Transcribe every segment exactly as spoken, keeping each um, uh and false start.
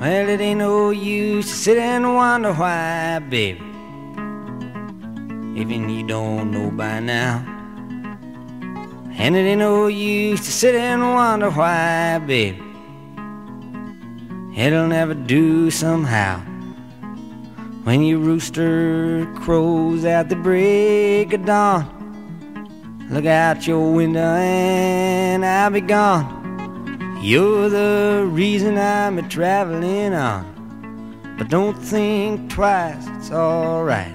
Well, it ain't no use to sit and wonder why, baby, even you don't know by now. And it ain't no use to sit and wonder why, baby, it'll never do somehow. When your rooster crows at the break of dawn, look out your window and I'll be gone. You're the reason I'm a-traveling on, but don't think twice, it's alright.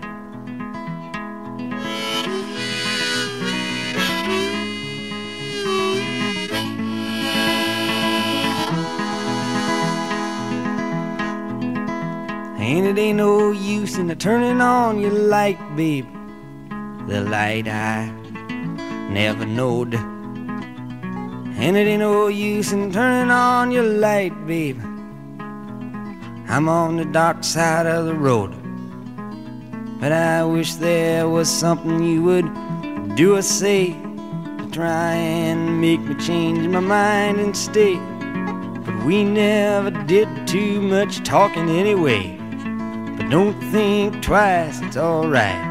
And it ain't no use in turning on your light, babe, the light I never knowed. And it ain't no use in turning on your light, babe, I'm on the dark side of the road. But I wish there was something you would do or say to try and make me change my mind and stay. But we never did too much talking anyway. But don't think twice, it's alright.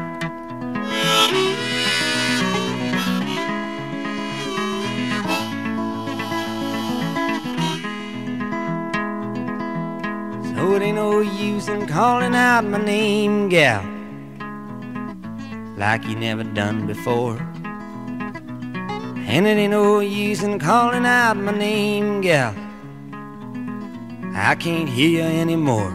So it ain't no use in calling out my name, gal, like you never done before. And it ain't no use in calling out my name, gal, I can't hear you anymore.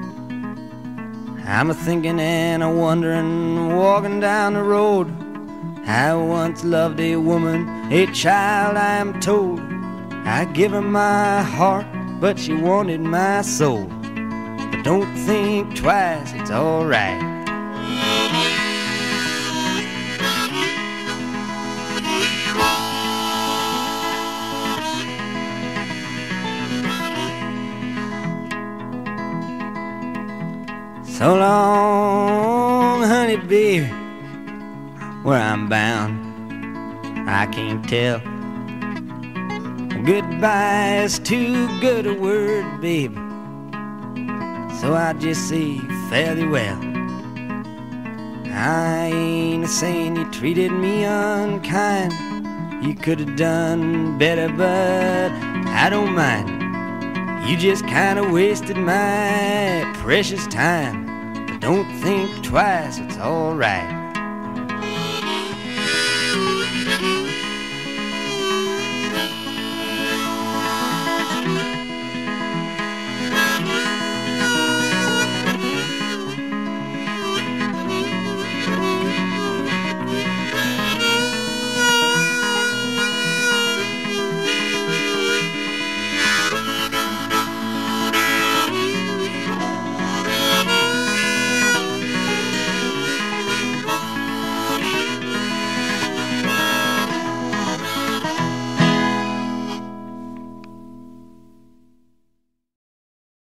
I'm a-thinking and a-wondering, walking down the road. I once loved a woman, a child I am told. I give her my heart, but she wanted my soul. But don't think twice, it's alright. So long, honey, baby, where I'm bound, I can't tell. Goodbye is too good a word, baby, so I just say fare thee well. I ain't a-saying you treated me unkind, you could have done better, but I don't mind. You just kinda wasted my precious time. But don't think twice, it's alright.